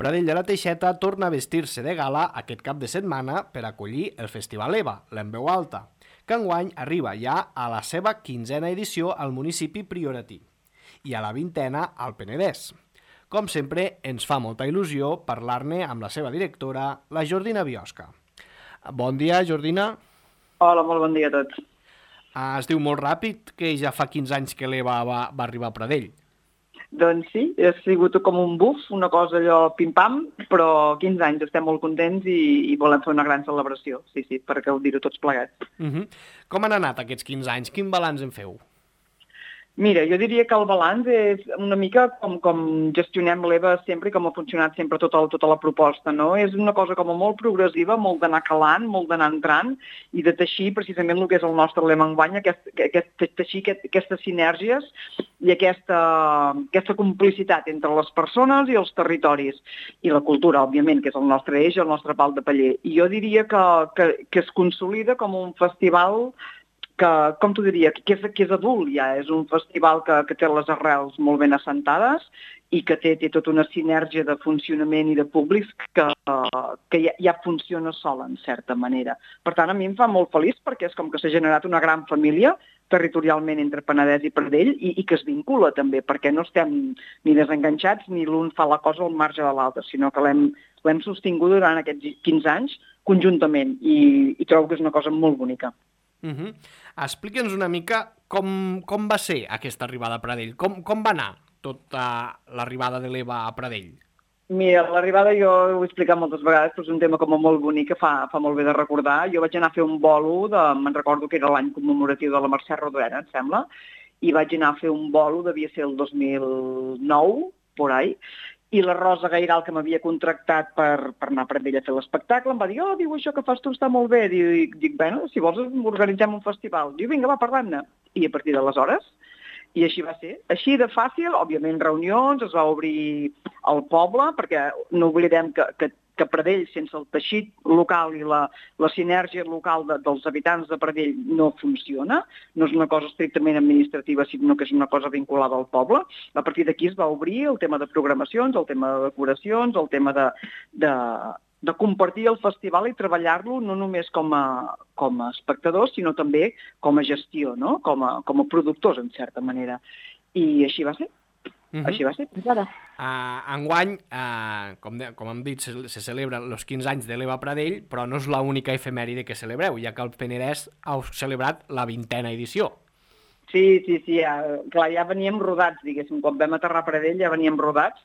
Pradell de la Teixeta torna a vestir-se de gala aquest cap de setmana per acollir el Festival EVA, l'en veu alta, que enguany arriba ja a la seva 15a edició al municipi prioratí i a la 20a al Penedès. Com sempre, ens fa molta il·lusió parlar-ne amb la seva directora, la Jordina Biosca. Bon dia, Jordina. Hola, molt bon dia a tots. Es diu molt ràpid que ja fa 15 anys que l'EVA va arribar a Pradell. Doncs sí, ha sigut com un buf, una cosa allò pim-pam, però 15 anys, estem molt contents i volem fer una gran celebració, sí, per gaudir-ho tots plegats. Com han anat aquests 15 anys? Quin balanç en feu? Mira, jo diria que el balanç és una mica com gestionem l'EVA sempre i com ha funcionat sempre tota la proposta, no? És una cosa com molt progressiva, molt d'anar calant, molt d'anar entrant i de teixir precisament el que és el nostre lema enguany, teixir aquestes sinergies i aquesta complicitat entre les persones i els territoris i la cultura, òbviament, que és el nostre eix, el nostre pal de paller. I jo diria que es consolida com un festival que, com t'ho diria, que és adult ja, és un festival que té les arrels molt ben assentades i que té tota una sinergia de funcionament i de públics que ja funciona sola, en certa manera. Per tant, a mi em fa molt feliç perquè és com que s'ha generat una gran família territorialment entre Penedès i Pradell i que es vincula també, perquè no estem ni desenganxats ni l'un fa la cosa al marge de l'altre, sinó que l'hem sostingut durant aquests 15 anys conjuntament i trobo que és una cosa molt bonica. Explica'ns una mica com va ser aquesta arribada a Pradell, com va anar tota l'arribada de l'EVA a Pradell? Mira, l'arribada jo ho he explicat moltes vegades, però és un tema com molt bonic que fa molt bé de recordar. Jo vaig anar a fer un bolo, me'n recordo que era l'any commemoratiu de la Mercè Rodoreda, em sembla, i vaig anar a fer un bolo, devia ser el 2009, por ahí, i la Rosa Gairal, que m'havia contractat per anar a Pradell a fer l'espectacle, em va dir, diu, això que fas tu està molt bé. Dic, bueno, si vols organitzem un festival. Diu, vinga, va, parlant-ne. I a partir d'aleshores, i així va ser. Així de fàcil, òbviament reunions, es va obrir el poble, perquè no oblidem que Pradell, sense el teixit local i la sinergia local dels habitants de Pradell no funciona, no és una cosa estrictament administrativa, sinó que és una cosa vinculada al poble. A partir d'aquí es va obrir el tema de programacions, el tema de decoracions, el tema de compartir el festival i treballar-lo no només com a espectadors, sinó també com a gestió, no? Com a productors, en certa manera. I així va ser. Així va ser, fins ara. Enguany, com hem dit, se celebra els 15 anys de l'EVA Pradell, però no és l'única efemèride que celebreu, ja que el Penedès heu celebrat la 20a edició. Sí, clar, ja veníem rodats, diguéssim, quan vam aterrar a Pradell ja veníem rodats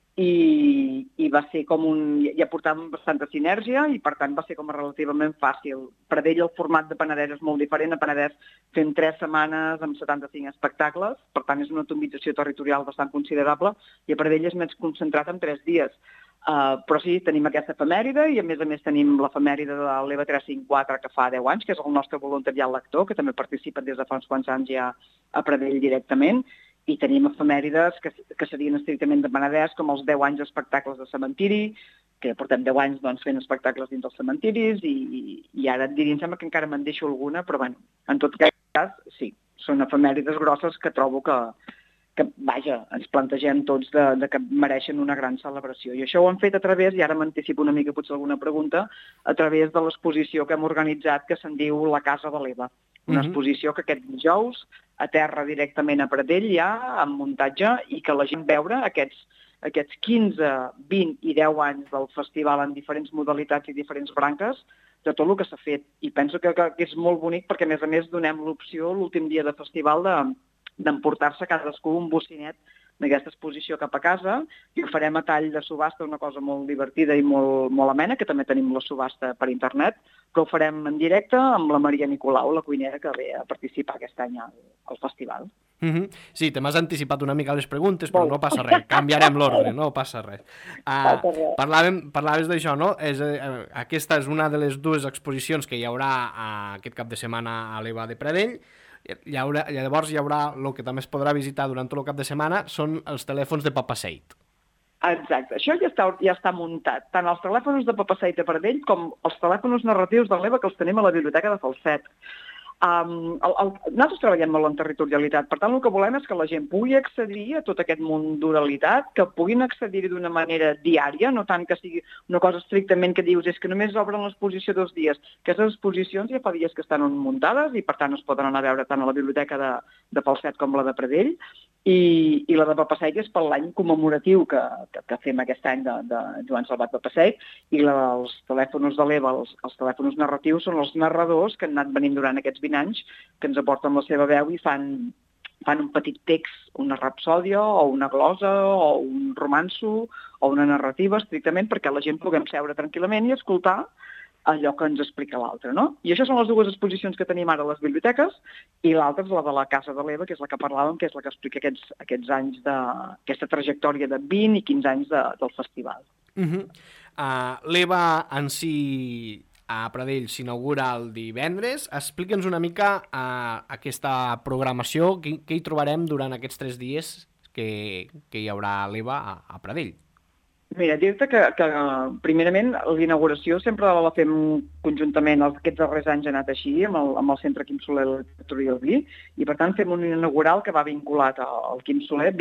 i va ser ja portàvem bastanta sinergia i per tant va ser com relativament fàcil. Pradell el format de Penedès és molt diferent, a Penedès fem 3 setmanes amb 75 espectacles, per tant és una atomització territorial bastant considerable i a Pradell és més concentrat en 3 dies. Però sí, tenim aquesta efemèride i a més tenim l'efemèride de l'EVA 354 que fa 10 anys, que és el nostre voluntariat lector, que també participa des de fa uns quants anys ja a Pradell directament. I tenim efemèrides que serien estrictament de Penedès, com els 10 anys d'espectacles de cementiri, que portem 10 anys fent espectacles dins dels cementiris, i ara et diria, em sembla que encara me'n deixo alguna, però bueno, en tot cas, sí, són efemèrides grosses que trobo que vaja, ens plantegem tots de que mereixen una gran celebració. I això ho hem fet a través, i ara m'anticipo una mica potser alguna pregunta, a través de l'exposició que hem organitzat que se'n diu La Casa de l'EVA. Una exposició que aquest dijous aterra directament a Pradell ja, amb muntatge, i que la gent veure aquests 15, 20 i 10 anys del festival en diferents modalitats i diferents branques de tot el que s'ha fet. I penso que és molt bonic perquè, a més, donem l'opció l'últim dia de festival d'emportar-se cadascú un bocinet d'aquesta exposició cap a casa i ho farem a tall de subhasta, una cosa molt divertida i molt amena, que també tenim la subhasta per internet, però ho farem en directe amb la Maria Nicolau, la cuinera que ve a participar aquest any al festival. Sí, te m'has anticipat una mica les preguntes, però no passa res, canviarem l'ordre, no passa res. Parlaves d'això, no? Aquesta és una de les 2 exposicions que hi haurà aquest cap de setmana a l'EVA de Pradell. Llavors hi haurà el que també es podrà visitar durant tot el cap de setmana són els telèfons de Papaseit. Exacte, això ja està muntat, tant els telèfons de Papaseit a Pradell com els telèfons narratius de l'EVA que els tenim a la biblioteca de Falset. Nosaltres treballem molt en territorialitat, per tant el que volem és que la gent pugui accedir a tot aquest món d'oralitat, que puguin accedir d'una manera diària, no tant que sigui una cosa estrictament que dius és que només obren l'exposició 2 dies. Aquestes exposicions ja fa dies que estan muntades i per tant es poden anar a veure tant a la biblioteca de Falset com la de Pradell, i la de Papasseit és per l'any commemoratiu que fem aquest any de Joan Salvat Papasseit, i els telèfons de l'Eva, els telèfons narratius, són els narradors que han anat venint durant aquests 20 anys, que ens aporten la seva veu i fan un petit text, una rapsòdia o una glosa o un romanço o una narrativa estrictament perquè la gent puguem seure tranquil·lament i escoltar allò que ens explica l'altre, no? I això són les 2 exposicions que tenim ara a les biblioteques, i l'altra és la de la Casa de l'Eva, que és la que parlàvem, que és la que explica aquests anys aquesta trajectòria de 20 i 15 anys del festival. L'Eva en si a Pradell s'inaugura el divendres. Explica'ns una mica aquesta programació, què hi trobarem durant aquests 3 dies que hi haurà l'Eva a Pradell. Mira, dir-te que primerament l'inauguració sempre la fem conjuntament, aquests darrers anys ha anat així, amb el Centre Quim Soler de Lectura i el Vi, i per tant fem un inaugural que va vinculat al Quim Soler,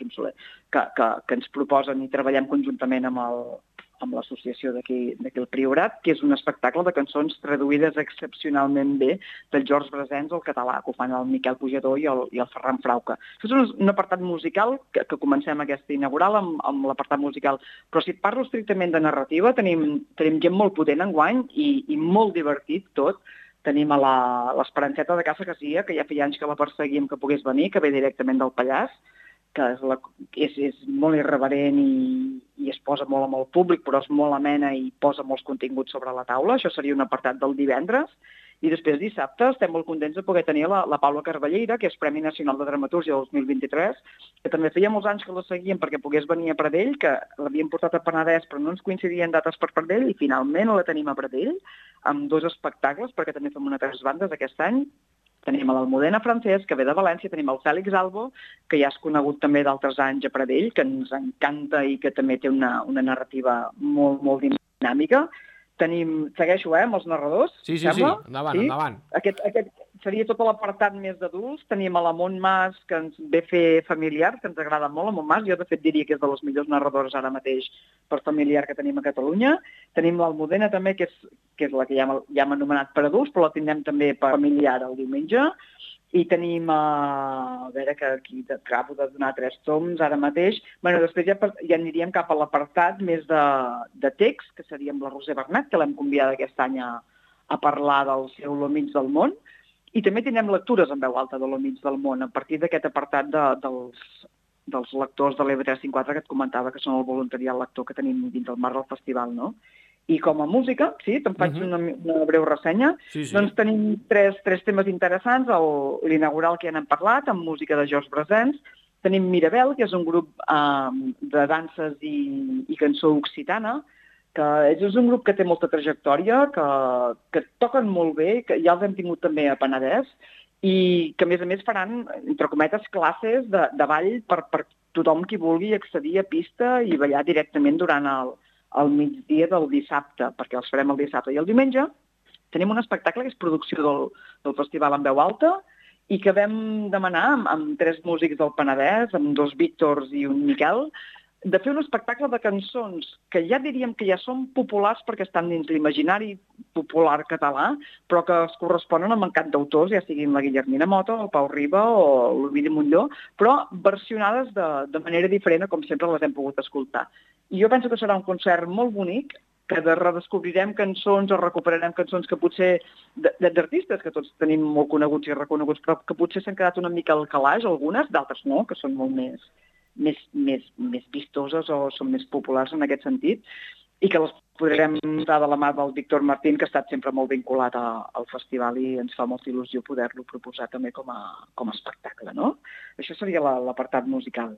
que ens proposen i treballem conjuntament amb l'associació d'aquí el Priorat, que és un espectacle de cançons traduïdes excepcionalment bé del George Brassens al català, que ho fan el Miquel Pujador i el Ferran Frauca. Això és un apartat musical que comencem aquesta inaugural amb l'apartat musical. Però si et parlo estrictament de narrativa, tenim gent molt potent enguany i molt divertit tot. Tenim a l'Esperanceta de Casa Casia, que ja feia anys que la perseguíem que pogués venir, que ve directament del Pallars, que és molt irreverent i es posa molt amb el públic, però és molt amena i posa molts continguts sobre la taula. Això seria un apartat del divendres. I després dissabte estem molt contents de poder tenir la Paula Carballeira, que és Premi Nacional de Dramatúrgia 2023, que també feia molts anys que la seguíem perquè pogués venir a Pradell, que l'havíem portat a Penedès, però no ens coincidien dates per Pradell, i finalment la tenim a Pradell, amb 2 espectacles, perquè també fem una 3 bandes aquest any. Tenim l'Almudena Francesc, que ve de València, tenim el Fèlix Albo, que ja és conegut també d'altres anys a Pradell, que ens encanta i que també té una narrativa molt, molt dinàmica. Segueixo, amb els narradors? Sí, endavant. Aquest seria tot l'apartat més d'adults. Tenim a la Montmas, que ens ve fer familiar, que ens agrada molt, la Montmas. Jo, de fet, diria que és de les millors narradores ara mateix per familiar que tenim a Catalunya. Tenim l'Almudena, també, que és la que ja hem anomenat per adults, però la tindrem també per familiar el diumenge. I tenim, a veure, que aquí acabo de donar 3 toms ara mateix. Després ja aniríem cap a l'apartat més de text, que seria amb la Roser Bernat, que l'hem convidada aquest any a parlar del seu Lo mig del món. I també tindrem lectures en veu alta de Lo mig del món, a partir d'aquest apartat dels lectors de l'EV354 que et comentava, que són el voluntariat lector que tenim dins el marc del festival, no? I com a música, sí, te'n faig una breu ressenya, sí. Doncs tenim tres temes interessants, l'inaugural que ja n'hem parlat, amb música de George Brassens. Tenim Mirabel, que és un grup de danses i cançó occitana, que és un grup que té molta trajectòria, que toquen molt bé, que ja els hem tingut també a Penedès, i que, a més, faran, entre cometes, classes de ball per tothom qui vulgui accedir a pista i ballar directament durant al migdia del dissabte, perquè els farem el dissabte. I el diumenge tenim un espectacle que és producció del Festival en Veu Alta i que vam demanar amb 3 músics del Penedès, amb 2 Víctors i un Miquel, de fer un espectacle de cançons que ja diríem que ja són populars perquè estan dins l'imaginari popular català, però que es corresponen amb encant d'autors, ja siguin la Guillermina Mota, el Pau Riba o l'Ovidi Montllor, però versionades de manera diferent a com sempre les hem pogut escoltar. I jo penso que serà un concert molt bonic, que redescobrirem cançons o recuperarem cançons que potser d'artistes que tots tenim molt coneguts i reconeguts, però que potser s'han quedat una mica al calaix, algunes, d'altres no, que són molt més vistoses o són més populars en aquest sentit, i que les podrem dar de la mà del Víctor Martín, que ha estat sempre molt vinculat al festival i ens fa molta il·lusió poder-lo proposar també com a espectacle, no? Això seria l'apartat musical.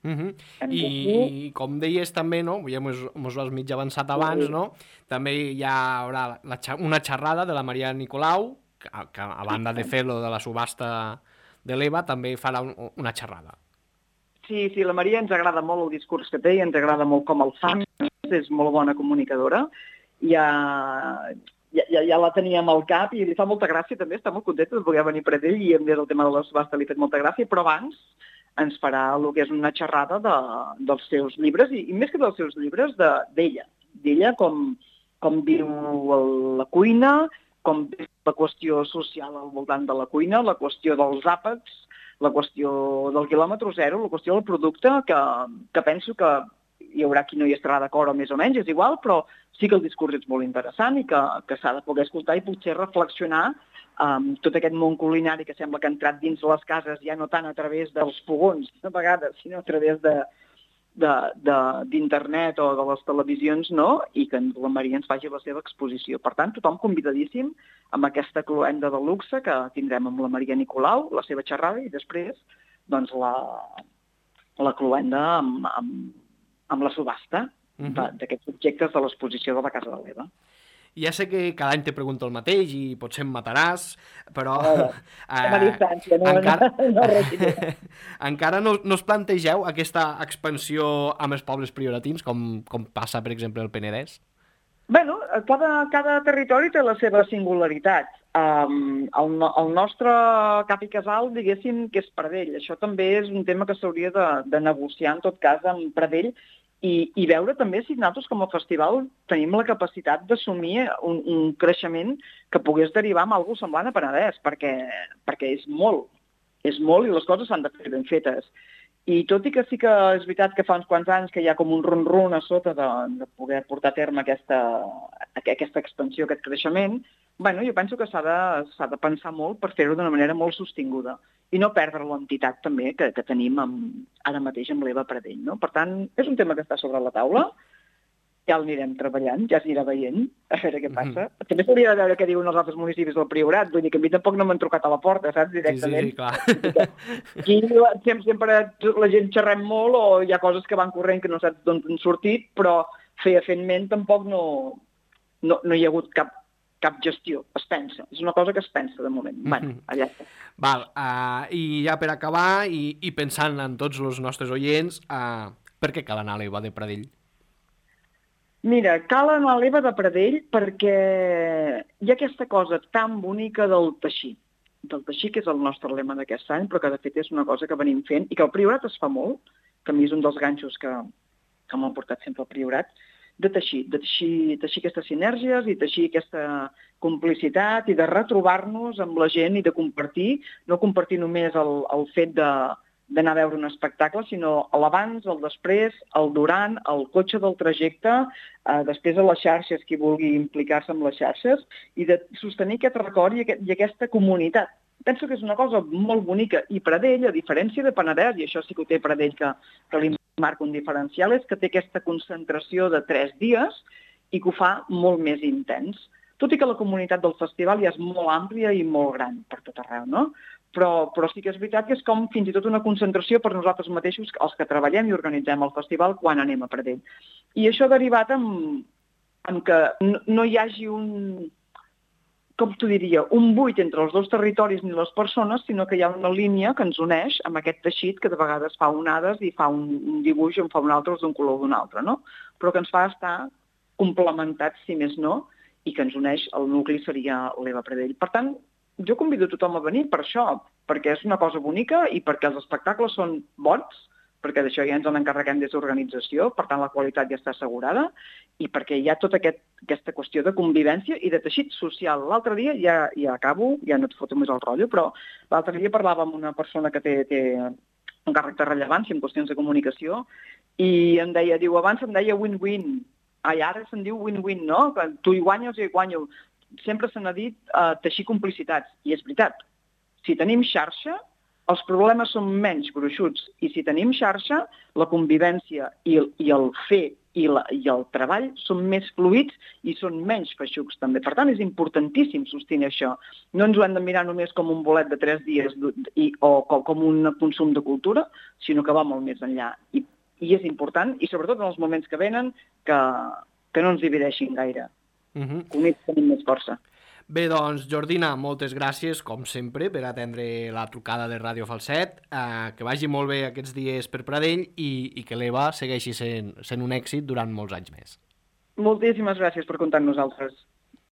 I com deies també, no? Ja mos ho has mig avançat abans, no? També hi haurà una xerrada de la Maria Nicolau, que a banda de fer-lo de la subhasta de l'EVA, també farà una xerrada. Sí, la Maria ens agrada molt el discurs que té i ens agrada molt com el fa, és molt bona comunicadora. ja la teníem al cap i li fa molta gràcia també, està molt contenta de poder venir per ell i a més el tema de la subhasta li ha fet molta gràcia, però abans ens farà el que és una xerrada dels seus llibres i més que dels seus llibres, d'ella com viu la cuina, com és la qüestió social al voltant de la cuina, la qüestió dels àpats, la qüestió del quilòmetre zero, la qüestió del producte, que penso que hi haurà qui no hi estarà d'acord o més o menys, és igual, però sí que el discurs és molt interessant i que s'ha de poder escoltar i potser reflexionar tot aquest món culinari que sembla que ha entrat dins les cases, ja no tant a través dels fogons, a vegades, sinó a través d'internet o de les televisions, no? I que la Maria ens faci la seva exposició. Per tant, tothom convidadíssim amb aquesta cloenda de luxe que tindrem amb la Maria Nicolau, la seva xerrada, i després doncs, la cloenda amb la subhasta d'aquests objectes de l'exposició de la Casa de l'Eva. Ja sé que cada any te pregunto el mateix i potser em mataràs, però encara no us plantegeu aquesta expansió amb els pobles prioratins, com passa, per exemple, al Penedès? Bueno, cada territori té la seva singularitat. El nostre cap i casal, diguéssim, que és Pradell. Això també és un tema que s'hauria de negociar, en tot cas, amb Pradell, i veure també si nosaltres com a festival tenim la capacitat d'assumir un creixement que pogués derivar en alguna cosa semblant a Penedès, perquè és molt i les coses s'han de fer ben fetes. I tot i que sí que és veritat que fa uns quants anys que hi ha com un ron-ron a sota de poder portar a terme aquesta expansió, aquest creixement, bueno, jo penso que s'ha de pensar molt per fer-ho d'una manera molt sostinguda i no perdre l'entitat també que tenim ara mateix amb l'Eva Pradell. No? Per tant, és un tema que està sobre la taula, ja l'anirem treballant, ja s'anirà veient, a veure què passa. També s'hauria de veure què diuen els altres municipis del Priorat, vull dir que a mi tampoc no m'han trucat a la porta, saps, directament. Sí, clar. Aquí sempre la gent xerrem molt o hi ha coses que van corrent que no saps d'on han sortit, però fefaentment tampoc no hi ha hagut cap gestió, es pensa. És una cosa que es pensa de moment. Bueno, allà està. Val, i ja per acabar, i pensant en tots els nostres oients, per què cal anar a l'Eva de Pradell? Mira, cal anar a l'Eva de Pradell perquè hi ha aquesta cosa tan bonica del teixir. Del teixir, que és el nostre lema d'aquest any, però que de fet és una cosa que venim fent i que al Priorat es fa molt, que a mi és un dels ganxos que m'han portat sempre al Priorat, de teixir aquestes sinergies i teixir aquesta complicitat i de retrobar-nos amb la gent i de compartir, no compartir només el fet d'anar a veure un espectacle, sinó l'abans, el després, el durant, el cotxe del trajecte, després a les xarxes, qui vulgui implicar-se amb les xarxes, i de sostenir aquest record i aquesta comunitat. Penso que és una cosa molt bonica, i Pradell, a diferència de Penedès, i això sí que ho té Pradell, que li marca un diferencial, és que té aquesta concentració de 3 dies i que ho fa molt més intens. Tot i que la comunitat del festival ja és molt àmplia i molt gran per tot arreu, no? Però sí que és veritat que és com fins i tot una concentració per nosaltres mateixos, els que treballem i organitzem el festival, quan anem a Pradell. I això ha derivat en que no hi hagi un buit entre els dos territoris ni les persones, sinó que hi ha una línia que ens uneix amb aquest teixit que de vegades fa onades i fa un dibuix on fa un altre d'un color d'un altre, no? Però que ens fa estar complementats, si més no, i que ens uneix, el nucli seria l'Eva Pradell. Per tant, jo convido tothom a venir per això, perquè és una cosa bonica i perquè els espectacles són bons, perquè d'això ja ens en encarreguem des d'organització, per tant la qualitat ja està assegurada, i perquè hi ha tota aquesta qüestió de convivència i de teixit social. L'altre dia, ja acabo, ja no et foto més el rotllo, però l'altre dia parlava amb una persona que té un càrrec de rellevància en qüestions de comunicació i em deia, abans em deia win-win, ara se'n diu win-win, no? Que tu hi guanyes i hi guanyo. Sempre se n'ha dit teixir complicitats, i és veritat. Si tenim xarxa, els problemes són menys gruixuts, i si tenim xarxa, la convivència i el fer i el treball són més fluids i són menys feixucs també. Per tant, és importantíssim sostenir això. No ens ho hem de mirar només com un bolet de 3 dies o com un consum de cultura, sinó que va molt més enllà. I és important, i sobretot en els moments que venen, que no ens divideixin gaire. Units tenim més força. Bé, doncs, Jordina, moltes gràcies, com sempre, per atendre la trucada de Ràdio Falset. Que vagi molt bé aquests dies per Pradell i que l'Eva segueixi sent un èxit durant molts anys més. Moltíssimes gràcies per comptar amb nosaltres.